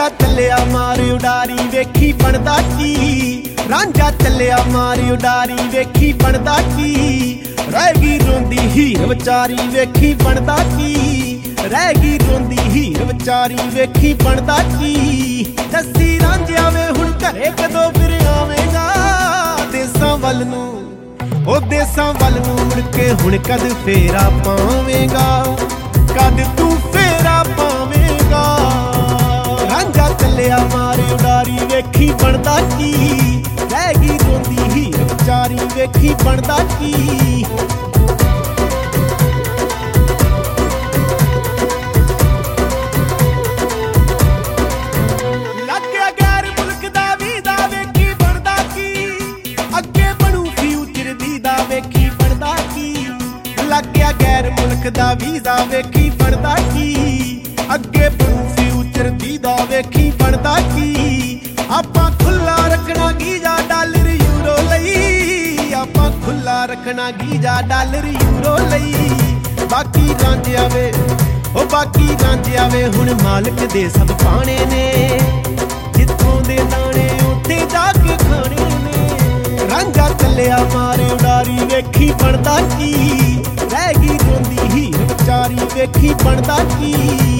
ਰਾਂਝਾ ਚੱਲਿਆ ਮਾਰ ਉਡਾਰੀ ਵੇਖੀ ਬਣਦਾ ਕੀ, ਰਾਂਝਾ ਚੱਲਿਆ ਮਾਰ ਉਡਾਰੀ ਵੇਖੀ ਬਣਦਾ ਕੀ। ਰਹਿ ਗਈ ਰੋਂਦੀ ਹੀਰ ਵਿਚਾਰੀ ਵੇਖੀ ਬਣਦਾ ਕੀ, ਰਹਿ ਗਈ ਰੋਂਦੀ ਹੀਰ ਵਿਚਾਰੀ ਵੇਖੀ ਬਣਦਾ ਕੀ। ਦੱਸੀ ਰਾਂਝਿਆ ਵੇ ਹੁਣ ਘਰੇ ਕਦੋਂ ਫਿਰ ਆਵੇਂਗਾ, ਦੇਸਾਂ ਵੱਲ ਨੂੰ ਉਹ ਦੇਸਾਂ ਵੱਲ ਨੂੰ ਮੁੜ ਕੇ ਹੁਣ ਕਦ ਫੇਰਾ ਪਾਵੇਂਗਾ, ਕਦ ਤੂੰ ਫੇਰਾ ਪਾਵੇਂਗਾ। ਰਾਂਝਾ ਚੱਲਿਆ ਮਾਰ ਉਡਾਰੀ ਵੇਖੀ ਬਣਦਾ ਕੀ, ਰਹਿ ਗਈ ਰੋਂਦੀ ਹੀਰ ਵਿਚਾਰੀ ਵੇਖੀ ਬਣਦਾ ਕੀ। ਲੱਗਿਆ ਗੈਰ ਮੁਲਕ ਦਾ ਵੀਜ਼ਾ ਵੇਖੀ ਬਣਦਾ ਕੀ, ਅੱਗੇ ਬਣੂ ਫਿਊਚਰ ਦੀ ਦਾ ਵੇਖੀ ਬਣਦਾ ਕੀ। ਲੱਗਿਆ ਗੈਰ ਮੁਲਕ ਦਾ ਵੀਜ਼ਾ ਵੇਖੀ ਬਣਦਾ ਕੀ, ਅੱਗੇ ਬਣੂ ਫਿਊਚਰ ਦੀ ਦਾ ਵੇਖੀ ਬਣਦਾ ਕੀ। ਆਪਾਂ ਖੁੱਲਾ ਰੱਖਣਾ ਗੀਜਾ ਡਾਲਰ ਯੂਰੋ ਲਈ, ਆਪਾਂ ਖੁੱਲਾ ਰੱਖਣਾ ਗੀਜਾ ਡਾਲਰ ਯੂਰੋ ਲਈ। ਬਾਕੀ ਰਾਂਝਿਆ ਵੇ ਉਹ ਬਾਕੀ ਰਾਂਝਿਆ ਵੇ ਹੁਣ ਮਾਲਕ ਦੇ ਸਭ ਪਾਣੇ ਨੇ, ਜਿੱਥੋਂ ਦੇ ਦਾਣੇ ਉੱਥੇ ਜਾ ਕੇ ਖਾਣੇ ਨੇ। ਰਾਂਝਾ ਚੱਲਿਆ ਮਾਰ ਉਡਾਰੀ ਵੇਖੀ ਬਣਦਾ ਕੀ, ਰਹਿ ਗਈ ਰੋਂਦੀ ਹੀਰ ਵਿਚਾਰੀ ਵੇਖੀ ਬਣਦਾ ਕੀ।